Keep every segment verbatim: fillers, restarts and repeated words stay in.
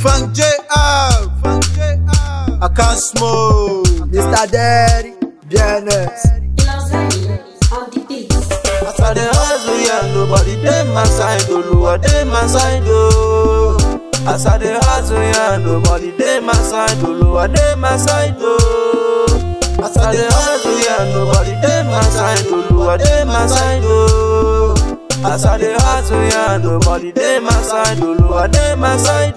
Frank J R, I can't smoke. Mister Daddy, Biennes. As I dey hustle, yeah, nobody dey my side, oh, Lord, dey my side, oh. As I dey hustle, yeah, nobody dey my side, oh, Lord, dey my side, oh. As I dey hustle, yeah, nobody dey my side, oh, Lord, dey my side, oh. As I dey hustle, yeah, nobody dey my side, oh, Lord, dey my side,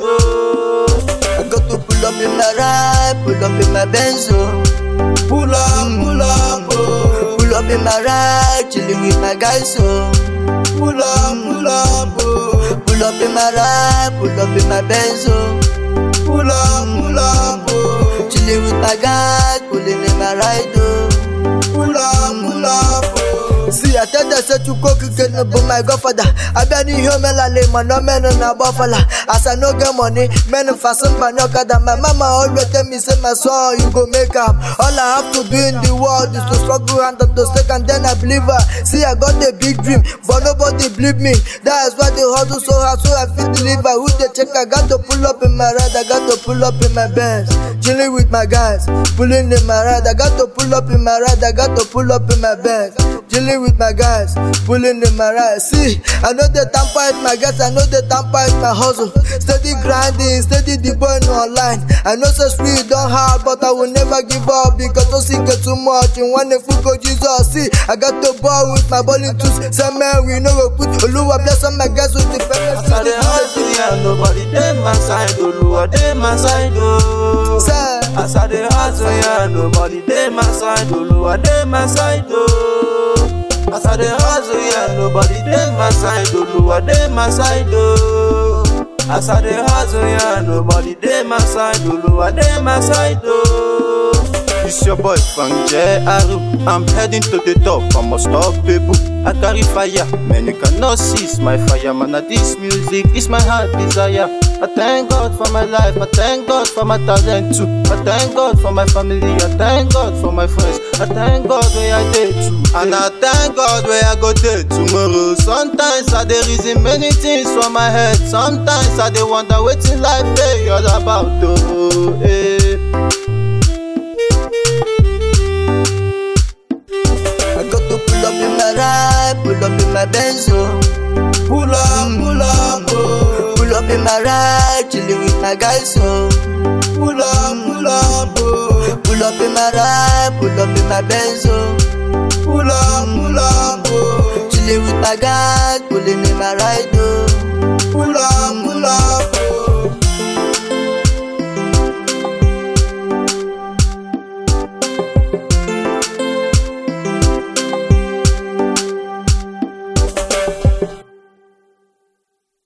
oh. I got to pull up in my ride, pull up in my Benz, oh. Pull up, pull up, oh. Pull up in my ride, chilling with my guys, oh. Pull up, pull up, oh. Pull up in my ride, pull up in my Benz, oh. Pull up, pull up, oh. Chilling with my guys, pulling in my ride, oh. Pull up, pull up, oh. See, I tell them say to go cricket, no but my godfather. I been in here, man, like man, no man on a buffalo. As I no get money, man, fasten panoka that my mama always tell me, say my son, you go make up. All I have to do in the world is to struggle and to stake, and then I believe her. See, I got a big dream, but nobody believe me. That is why they hustle so hard, so I feel deliver. Who they check? I got to pull up in my ride, I got to pull up in my Benz. Chilling with my guys, pulling in my ride. I got to pull up in my ride, I got to pull up in my Benz. Chilling with my guys, pulling in my ride. See, I know they tamper with my guys, I know they tamper with my hustle. Steady grinding, steady the burn online. I know so sweet, don't hard, but I will never give up because don't see get too much. And when they go Jesus, see, I got to ball with my bowling tools. Say man, we know we put Oluwa bless on my guys with the famous. As I dey hustle, yeah, nobody dey my side, Oluwa dey my side, oh. Say, as I dey hustle, yeah, nobody dey my side, Oluwa dey my side, oh. As I dey hustle, yeah, nobody dey my side, Oluwa dey my side, oh. As I dey hustle, yeah, nobody dey my side, Oluwa dey my side, oh. It's your boy Frank J R, I'm heading to the top, I'm unstoppable. I carry fire, man, you cannot seize my fire, man. This music is my heart desire. I thank God for my life, I thank God for my talent too. I thank God for my family, I thank God for my friends. I thank God where I did too. And I thank God where I go there tomorrow. Sometimes I dey reason many things for my head. Sometimes I dey wonder wetin life dey all about, oh, eh. I got to pull up in my ride, pull up in my Benz, oh. Pull up, pull up, oh. Pull up in my ride, chilling with my guys, oh. Pull up, pull up, oh. Pull up in my ride, pull up in my Benz, oh. Pull up, pull up, oh. Chilling with my guys, pulling in my ride, oh. Pull up,